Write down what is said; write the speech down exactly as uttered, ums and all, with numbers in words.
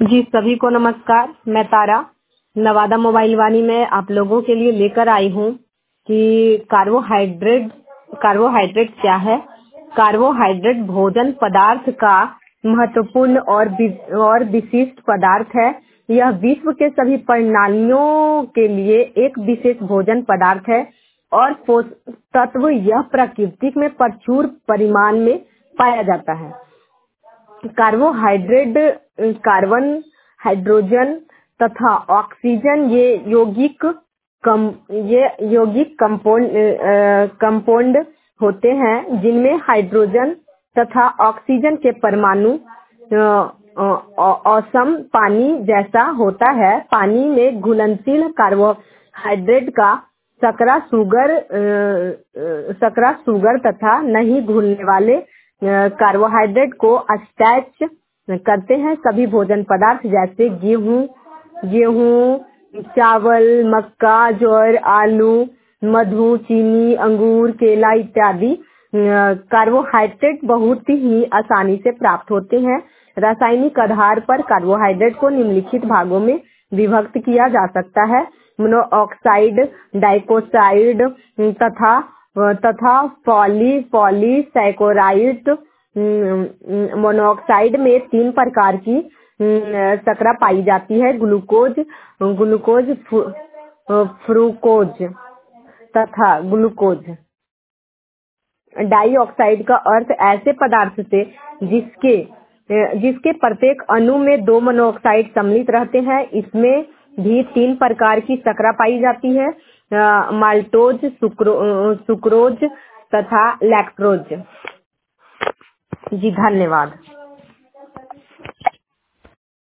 जी सभी को नमस्कार। मैं तारा नवादा मोबाइल वाणी में आप लोगों के लिए लेकर आई हूँ कि कार्बोहाइड्रेट कार्बोहाइड्रेट क्या है। कार्बोहाइड्रेट भोजन पदार्थ का महत्वपूर्ण और वि- और विशिष्ट पदार्थ है। यह विश्व के सभी प्रणालियों के लिए एक विशेष भोजन पदार्थ है और पोषक तत्व यह प्रकृति में प्रचुर परिमाण में पाया जाता है। कार्बोहाइड्रेट कार्बन, हाइड्रोजन तथा ऑक्सीजन ये यौगिक कम ये यौगिक कंपाउंड कंपाउंड होते हैं जिनमें हाइड्रोजन तथा ऑक्सीजन के परमाणु अ, अ, औसम पानी जैसा होता है। पानी में घुलनशील कार्बोहाइड्रेट का सकरा शुगर अ, अ, सकरा शुगर तथा नहीं घुलने वाले कार्बोहाइड्रेट को स्टार्च करते हैं। सभी भोजन पदार्थ जैसे गेहूं गेहूं चावल, मक्का, ज्वार, आलू, मधु, चीनी, अंगूर, केला इत्यादि कार्बोहाइड्रेट बहुत ही आसानी से प्राप्त होते हैं। रासायनिक आधार पर कार्बोहाइड्रेट को निम्नलिखित भागों में विभक्त किया जा सकता है। मोनोऑक्साइड, डाइकोसाइड तथा तथा पॉली पॉलीसैकेराइड। मोनोऑक्साइड में तीन प्रकार की शर्करा पाई जाती है, ग्लूकोज ग्लूकोज फ्रूकोज तथा ग्लूकोज। डाइऑक्साइड का अर्थ ऐसे पदार्थ से जिसके जिसके प्रत्येक अणु में दो मोनोऑक्साइड सम्मिलित रहते हैं। इसमें भी तीन प्रकार की शर्करा पाई जाती है, माल्टोज, सुक्रो सुक्रोज तथा लैक्टोज। जी धन्यवाद।